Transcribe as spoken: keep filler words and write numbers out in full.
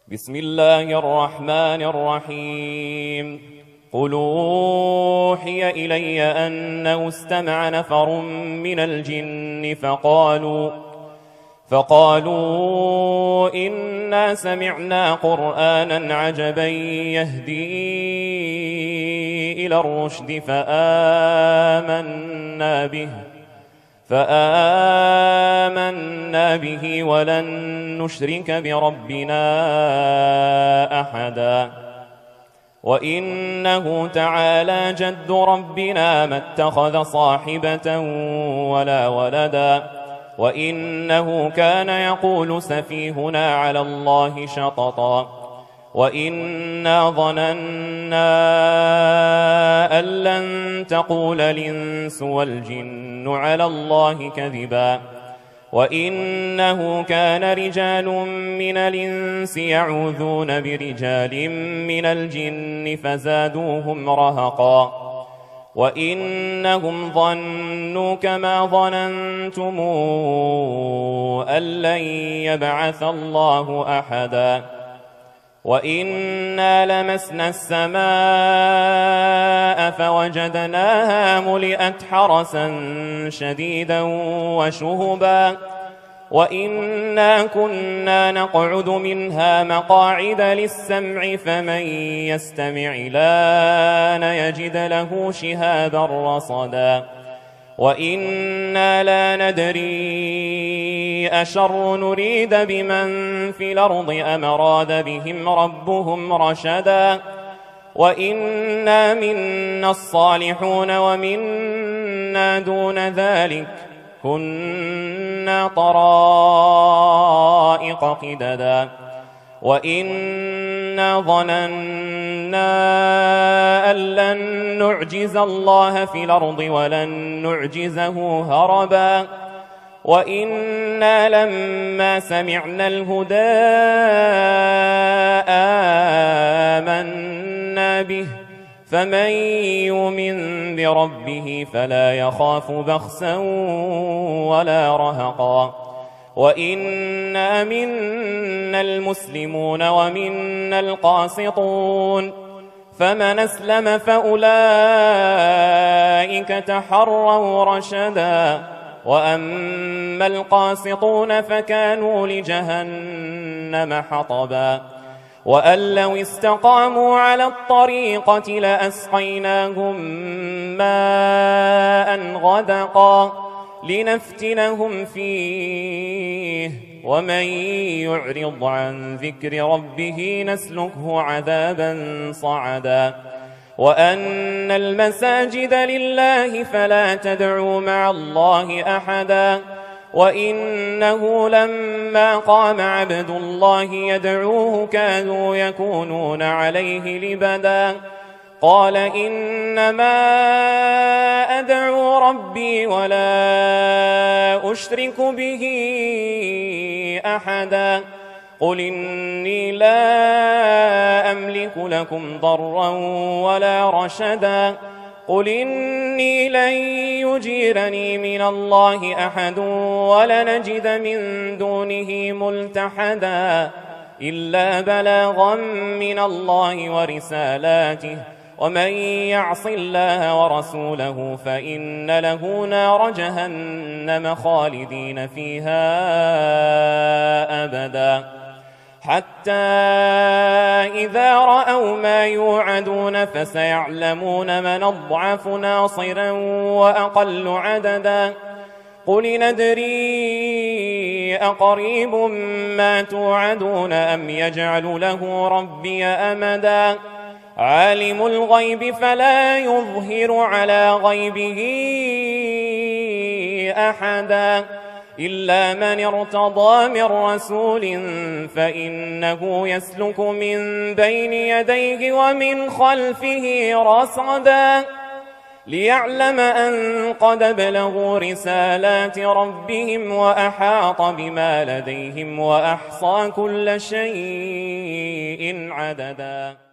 بسم الله الرحمن الرحيم قل أوحي إلي أنه استمع نفر من الجن فقالوا فقالوا إنا سمعنا قرآنا عجبا يهدي إلى الرشد فآمنا به فآمنا به ولن نشرك بربنا أحدا وإنه تعالى جد ربنا ما اتخذ صاحبة ولا ولدا وإنه كان يقول سفيهنا على الله شططا وإنا ظننا أن لن تقول الإنس والجن على الله كذبا وإنه كان رجال من الإنس يعوذون برجال من الجن فزادوهم رهقا وإنهم ظنوا كما ظننتم أن لن يبعث الله أحدا وإنا لمسنا السماء فوجدناها ملئت حرسا شديدا وشهبا وإنا كنا نقعد منها مقاعد للسمع فمن يستمع الآن يجد له شهابا رصدا وإنا لا ندري أشر نريد بمن في الأرض أم أراد بهم ربهم رشدا وإنا منا الصالحون ومنا دون ذلك كنا طرائق قددا وإنا ظننا أن لن نعجز الله في الأرض ولن نعجزه هربا وإنا لما سمعنا الهدى آمنا به فمن يؤمن بربه فلا يخاف بخسا ولا رهقا وإنا منا المسلمون ومنا القاسطون فمن أسلم فأولئك تحروا رشدا وأما القاسطون فكانوا لجهنم حطبا وأن لو استقاموا على الطريقة لأسقيناهم ماء غدقا لنفتنهم فيه ومن يعرض عن ذكر ربه نسلكه عذابا صعدا وأن المساجد لله فلا تدعوا مع الله أحدا وإنه لما قام عبد الله يدعوه كانوا يكونون عليه لبدا قال إنما أدعو ربي ولا أشرك به أحدا قل إني لا أملك لكم ضرا ولا رشدا قل إني لن يجيرني من الله أحد ولنجد من دونه ملتحدا إلا بلاغا من الله ورسالاته ومن يعص الله ورسوله فإن له نار جهنم خالدين فيها أبدا حتى إذا رأوا ما يوعدون فسيعلمون من أضعف ناصرا وأقل عددا قل ندري أقريب ما توعدون أم يجعل له ربي أمدا عالم الغيب فلا يظهر على غيبه أحدا إلا من ارتضى من رسول فإنه يسلك من بين يديه ومن خلفه رصدا ليعلم أن قد بلغوا رسالات ربهم وأحاط بما لديهم وأحصى كل شيء عددا.